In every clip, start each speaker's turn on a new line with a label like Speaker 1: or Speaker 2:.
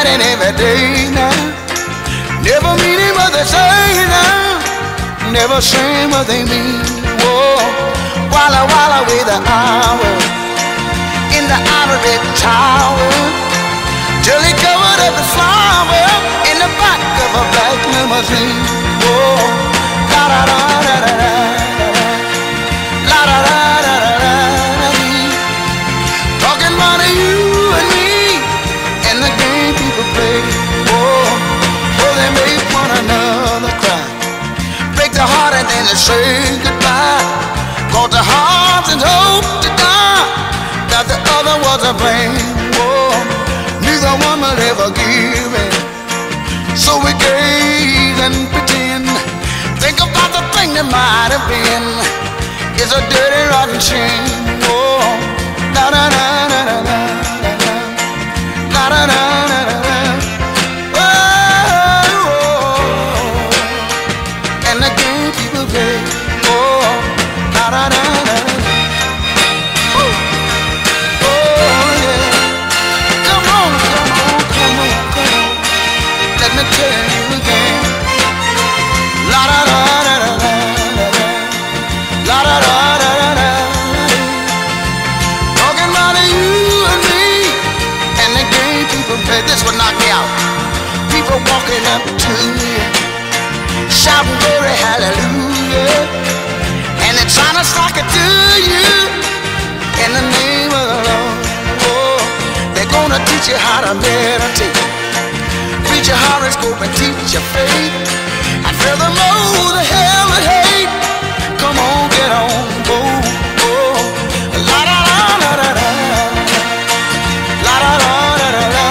Speaker 1: fighting every day now. Never meaning what they say now. Never saying what they mean. Whoa, while away the hour in the ivory tower, till he covered every flower in the back of a black limousine. Whoa, la da da da da da, la da da da da da. Talking about you and me and the game people play. Whoa, oh, they make one another cry, break the heart and then they say goodbye. Cause the heart and hope to die that the other was to blame. Whoa, neither one will ever give in. So we gaze and pretend, think about the thing that might have been. It's a dirty rotten shame. Whoa, da da da da da da da da da da da da. Oh, and the game people play. Oh, da da da da da. Let me tell you again. La da da da da da da. La da da da da da. Talking about you and me and the game people play. This will knock me out. People walking up to you, shouting glory, hallelujah, and they're trying to sock it to you in the name of the Lord. Oh, they're gonna teach you how to meditate, preach your horoscope and teach your faith, and furthermore the hell and hate. Come on, get on board. Oh, la da da da da da, la da da da da da.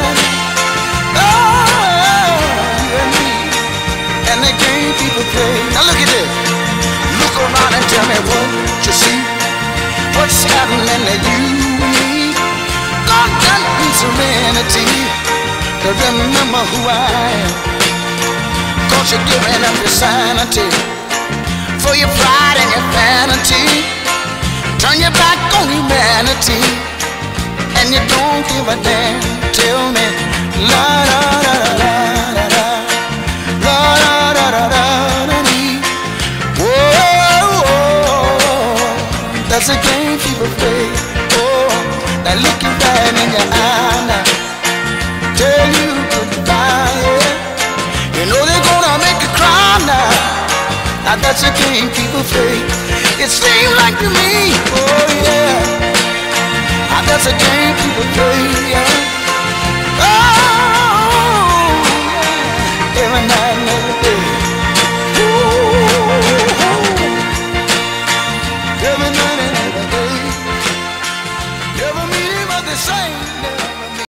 Speaker 1: Oh, you and me and the game people play. Now look at this. Look around and tell me what you see. What's happening to you and me? God got me serenity to remember who I am. Cause you're giving up your sanity for your pride and your vanity. Turn your back on humanity and you don't give a damn. Tell me, la da da da da da, la da da da da da dee. Whoa, that's a game people play. Oh, now look you right in your eye now, tell you goodbye, yeah. You know they're gonna make you cry now. Now that's a game people play. It seems like to me, oh yeah, now that's a game people play, yeah.